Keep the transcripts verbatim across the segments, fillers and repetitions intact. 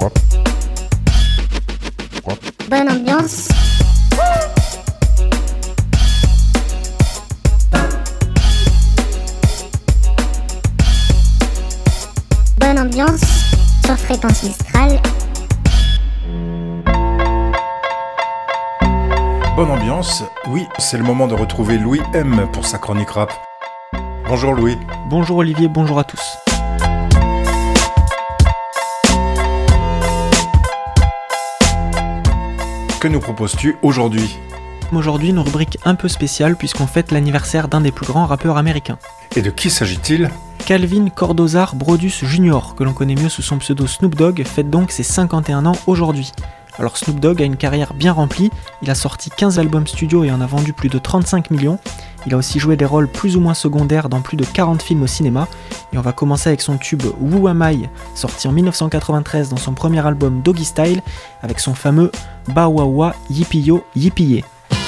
Bonne ambiance. Bonne ambiance sur Fréquence Mistral. Bonne ambiance, oui, c'est le moment de retrouver Louis M pour sa chronique rap. Bonjour Louis. Bonjour Olivier, bonjour à tous. Que nous proposes-tu aujourd'hui ? Aujourd'hui, une rubrique un peu spéciale puisqu'on fête l'anniversaire d'un des plus grands rappeurs américains. Et de qui s'agit-il ? Calvin Cordozar Brodus junior, que l'on connaît mieux sous son pseudo Snoop Dogg, fête donc ses cinquante et un ans aujourd'hui. Alors Snoop Dogg a une carrière bien remplie, il a sorti quinze albums studio et en a vendu plus de trente-cinq millions. Il a aussi joué des rôles plus ou moins secondaires dans plus de quarante films au cinéma. Et on va commencer avec son tube Who Am I, sorti en dix-neuf cent quatre-vingt-treize dans son premier album Doggy Style, avec son fameux Ba Wa Wa Yippee Yo Yippee Yay.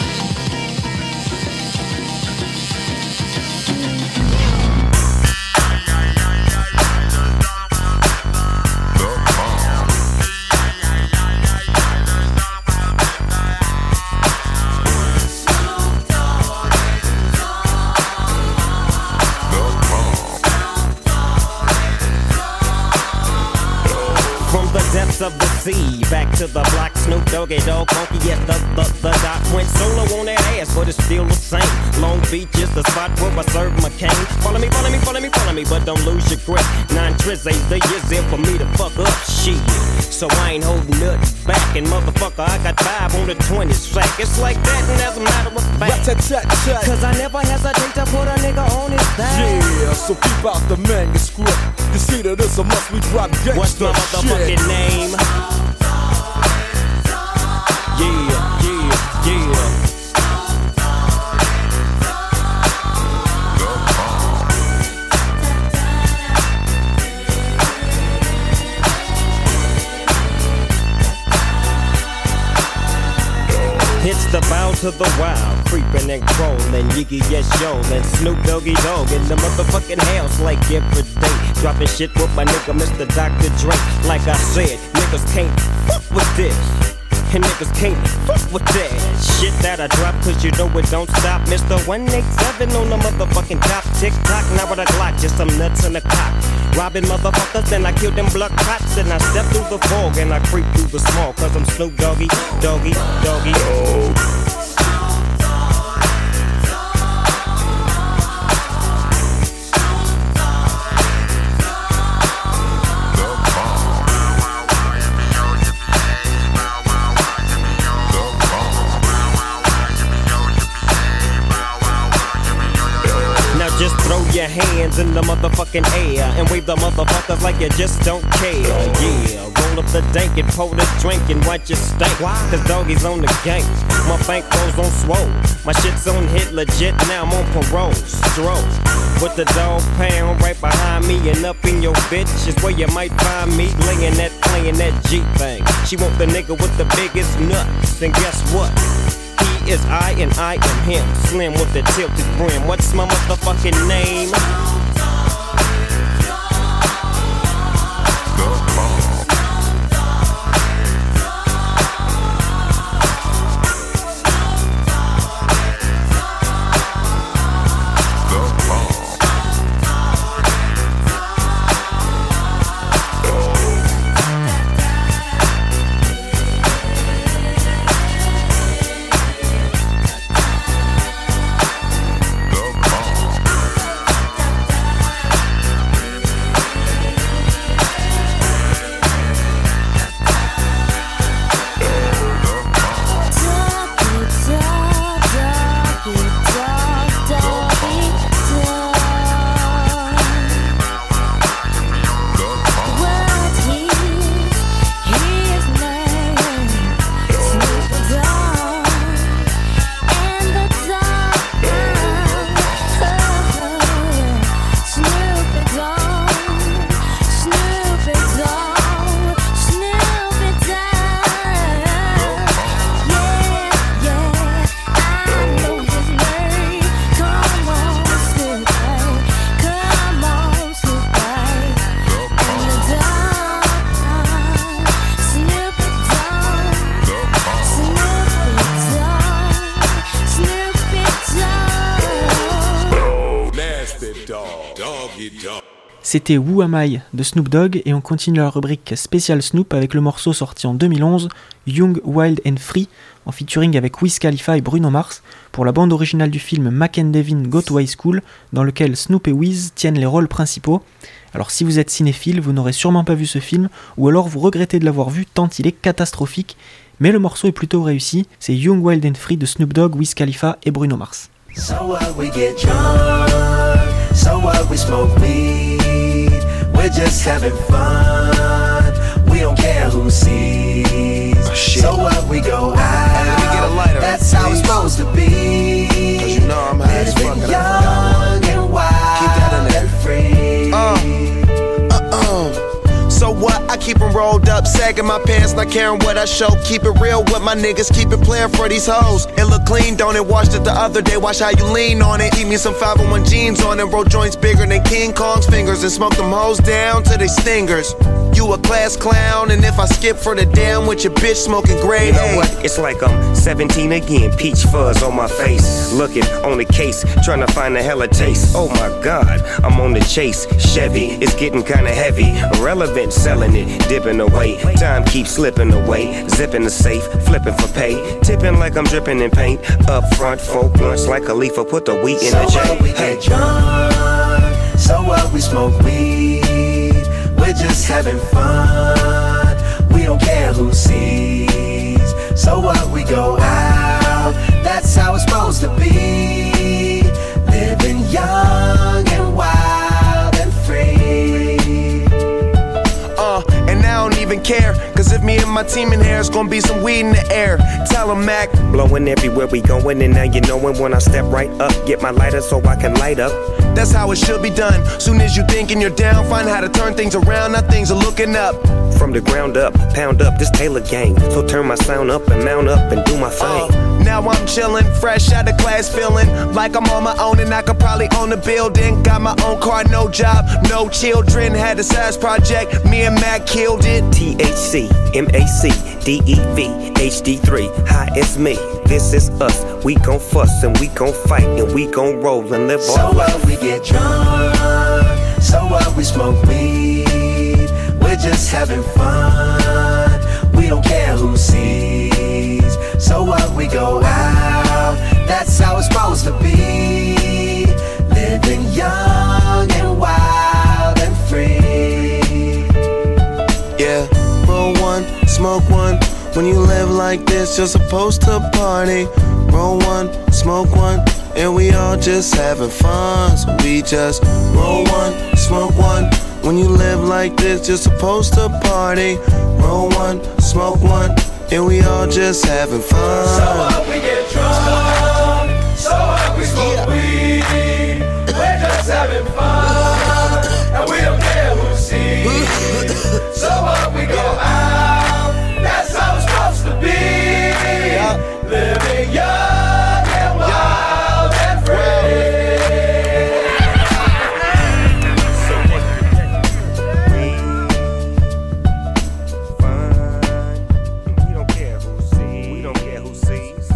Of the sea, back to the block, Snoop Doggy Dogg, funky, yes, the, the, the doc went solo on that ass, but it's still the same. Long Beach is the spot where I serve my cane. Follow me, follow me, follow me, follow me, but don't lose your grip. Nine tris ain't the years there for me to fuck up shit. So I ain't holding nothing back, and motherfucker, I got five on the twenty sack. It's like that, and as a matter of fact, cause I never hesitate to put a nigga on his back. Yeah, so keep out the manuscript. You see that this a must we drop gangsta shit. What's my motherfucking name? Yeah, yeah, yeah. It's the bow to the wild, creeping and crawling, Yiggy yes yo, and Snoop Doggy Dogg in the motherfucking house like every day. Dropping shit with my nigga Mister Doctor Dre. Like I said, niggas can't fuck with this. And niggas can't fuck with that shit that I drop, cause you know it don't stop. Mister one eighty-seven on the motherfucking top. Tick tock, now with a Glock, just some nuts in the cock. Robbing motherfuckers, then I kill them blood cops. And I step through the fog and I creep through the small, cause I'm Snoop Doggy, Doggy, Doggy. Oh. Just throw your hands in the motherfucking air and wave the motherfuckers like you just don't care. Yeah, roll up the dank and pour the drink and watch it stink. Cause doggy's on the gang, my bankroll's on swole. My shit's on hit legit, now I'm on parole. Stroke with the dog pound right behind me and up in your bitch is where you might find me laying that, playing that G thing. She want the nigga with the biggest nuts, and guess what? He is I and I am him. Slim with the tilted brim. What's my motherfucking name? C'était Who Am I de Snoop Dogg et on continue la rubrique spéciale Snoop avec le morceau sorti en deux mille onze, Young, Wild and Free, en featuring avec Wiz Khalifa et Bruno Mars, pour la bande originale du film Mac and Devin Go to High School, dans lequel Snoop et Wiz tiennent les rôles principaux. Alors si vous êtes cinéphile, vous n'aurez sûrement pas vu ce film, ou alors vous regrettez de l'avoir vu tant il est catastrophique, mais le morceau est plutôt réussi, c'est Young, Wild and Free de Snoop Dogg, Wiz Khalifa et Bruno Mars. So what, we get drunk, so what, we smoke weed, we're just having fun, we don't care who sees, oh, so what, we go out, we get a lighter, that's how it's supposed to be, cause you know I'm high as fuck, young and wild and free. Uh, uh-uh. So what? I keep them rolled up, sagging my pants, not caring what I show. Keep it real with my niggas, keep it playing for these hoes. It look clean, don't it? Washed it the other day, watch how you lean on it. Keep me some five oh one jeans on it, roll joints bigger than King Kong's fingers, and smoke them hoes down to they stingers. You a class clown, and if I skip for the damn with your bitch smoking grade A. You know what? It's like I'm seventeen again, peach fuzz on my face. Looking on the case, trying to find a hella taste. Oh my God, I'm on the chase. Chevy, it's getting kinda heavy. Irrelevant, selling it, dipping away. Time keeps slipping away. Zipping the safe, flipping for pay. Tipping like I'm dripping in paint. Up front, four blunts like a leaf, put the wheat in so the J. What, we get drunk, so what, we smoke weed, we're just having fun, we don't care who sees, so what, we go out, that's how it's supposed to be, living young and wild and free. Uh, and I don't even care, cause if me and my team in here, it's gonna be some weed in the air. Tell 'em Mac, blowing everywhere we going, and now you knowin' when I step right up, get my lighter so I can light up. That's how it should be done. Soon as you thinking you're down, find how to turn things around. Now things are looking up. From the ground up, pound up this Taylor gang. So turn my sound up and mount up and do my thing. Uh, now I'm chillin', fresh out of class, feeling like I'm on my own and I could probably own a building. Got my own car, no job, no children. Had a size project, me and Mac killed it. T H C, M A C, D E V, H D three, hi, it's me. This is us, we gon' fuss and we gon' fight and we gon' roll and live so our life. So what, we get drunk, so what, we smoke weed, we're just having fun, we don't care who sees, so what, we go out, that's how it's supposed to be, living young and wild and free. Yeah, roll one, smoke one. When you live like this, you're supposed to party. Roll one, smoke one, and we all just having fun. So we just roll one, smoke one. When you live like this, you're supposed to party. Roll one, smoke one, and we all just having fun. So what, we get drunk, so what, we smoke yeah. weed, we're just having fun, and we don't care who sees. So what, we go out, that's how it's supposed to be, yeah. Living young and wild and free. So fun, we don't care who sees. We don't care who sees.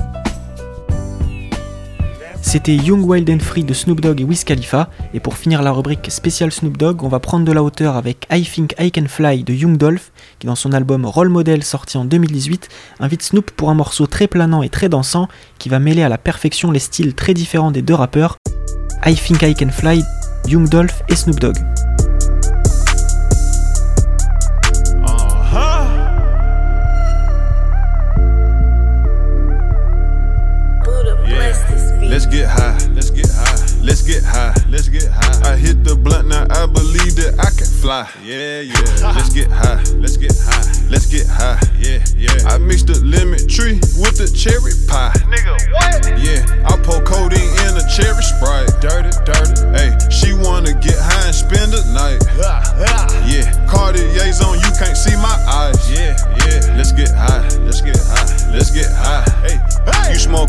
C'était Young, Wild and Free de Snoop Dogg et Wiz Khalifa, et pour finir la rubrique spéciale Snoop Dogg, on va prendre de la hauteur avec I Think I Can Fly de Young Dolph, qui dans son album Role Model sorti en deux mille dix-huit, invite Snoop pour un morceau très planant et très dansant, qui va mêler à la perfection les styles très différents des deux rappeurs, I Think I Can Fly, Young Dolph et Snoop Dogg. Let's get high, let's get high, let's get high, let's get high. I hit the blunt, now I believe that I can fly. Yeah, yeah. Let's get high, let's get high, let's get high. Yeah, yeah. I mixed the lemon tree with the cherry pie. Nigga, what? Yeah, I pour codeine in a cherry Sprite. Dirty, dirty. Hey, she wanna get high and spend the night. Yeah, Cartier's on, you can't see my eyes. Yeah, yeah. Let's get high, let's get high, let's get high. Hey, hey. You smoke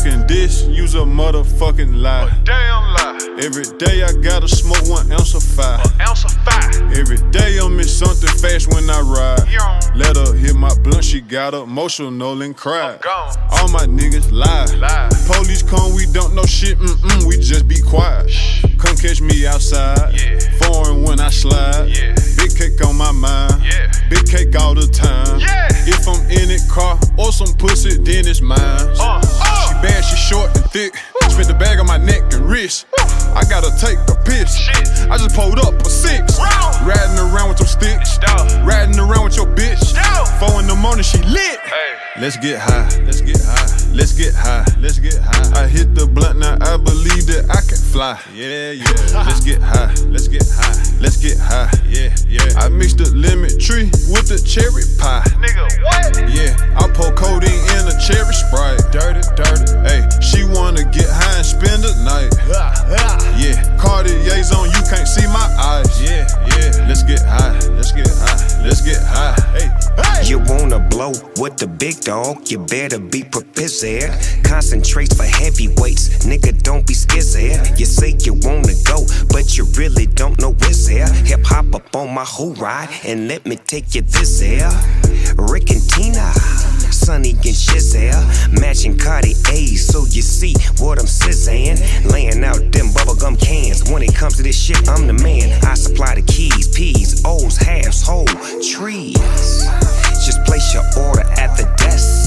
talking this, use a motherfucking lie. A damn lie. Every day I gotta smoke one ounce of fire. An ounce of fire. Every day I'm in something fast when I ride. Let her hit my blunt, she got emotional and cried. All my niggas lie. lie. Police come, we don't know shit, mm-mm, we just be quiet. Shh. Come catch me outside. Yeah. Foreign when I slide. Yeah. Big cake on my mind. Yeah. Big cake all the time. Yeah. If I'm in it, car or some pussy, then it's mine. Uh, uh. She bad, she short and thick. Woo. Spent the bag on my neck and wrist. Woo. I gotta take a piss. Shit. I just pulled up a six. Round. Riding around with them sticks. Stop. Riding around with your bitch. Stop. Four in the morning, she lit. Hey. Let's get high. Let's get high. Let's get high. Let's get high. I hit the blunt, now I believe that I can fly. Yeah, yeah. Let's get high. Let's get high. Let's get high. Yeah, yeah. I mixed the lemon tree with the cherry pie. Nigga, what? Yeah, I pour codeine in a cherry Sprite. Dirty, dirty. Hey, she wanna get high and spend the night. Yeah, Cartier's on, you can't see my eyes. Yeah, yeah. Let's get high. Let's get high. Let's get high. Hey, hey. You wanna blow with the big dog? You better be prepared. Concentrates for heavyweights, nigga, don't be scared. You say you wanna go, but you really don't know where's there. Hip hop up on my whole ride, and let me take you this air. Rick and Tina, Sonny and Shizel, matching Cartiers, so you see what I'm saying. Laying out them bubblegum cans. When it comes to this shit, I'm the man. I supply the keys, P's, O's, halves, whole trees. Just place your order at the desk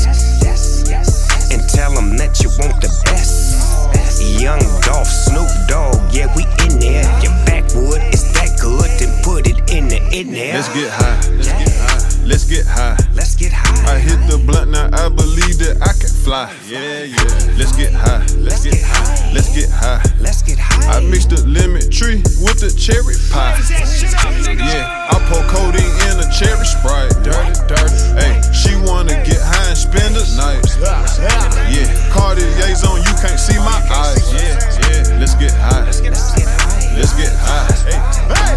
and tell them that you want the best. Young Dolph, Snoop Dogg, yeah, we in there. Your backwood is that good, then put it in the in there. Let's get high. Let's get high. Let's get high. Let's get high. I hit the blunt, now I believe that I can fly. Yeah, yeah. Let's get high. Let's get high. Let's get high. Let's get high. I mixed the lemon tree with the cherry pie. Yeah, I pour codeine in a cherry Sprite. Dirty, dirty. Hey, she wanna get high and spend the night. Yeah, Cartier's on, you can't see my eyes. Yeah, yeah. Let's get high. Let's get high. Let's get high. Hey,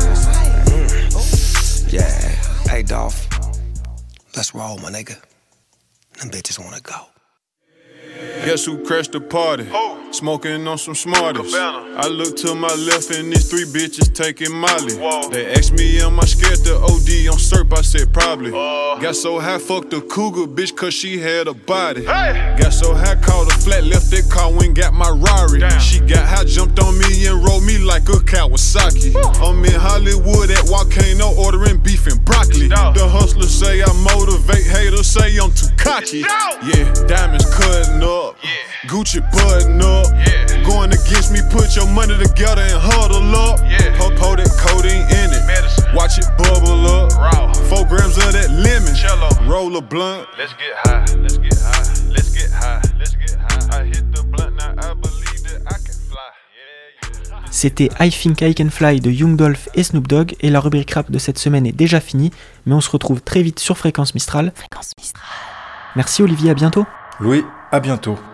hey. Yeah. Hey, Dolph. Let's roll, my nigga. Them bitches wanna go. Guess who crashed the party? Oh. Smoking on some Smarties. I look to my left and these three bitches taking Molly. Whoa. They asked me, am I scared to O D on Serp? I said probably. Uh. Got so high, fucked a cougar bitch cause she had a body. Hey. Got so high, caught a flat, left that car, went got my Rari. Damn. She got high, jumped on me and rolled me like a Kawasaki. Woo. I'm in Hollywood at Volcano ordering beef and broccoli. Stop. The hustlers say I motivate, haters say I'm too cocky. Stop. Yeah, diamonds cutting up. Yeah. Gucci button up. Yeah. Going against me, put your money together and huddle up. Yeah. Pour, pour that codeine in it. Medicine. Watch it bubble up. Raw. Four grams of that lemon. Cello. Roll a blunt. Let's get high. Let's get high. Let's get high. Let's get high. I hit the blunt, now I believe that I can fly. Yeah, yeah. C'était I Think I Can Fly de Young Dolph et Snoop Dogg, et la rubrique rap de cette semaine est déjà finie, mais on se retrouve très vite sur Fréquence Mistral. Fréquence Mistral. Merci Olivier, à bientôt. Louis, à bientôt.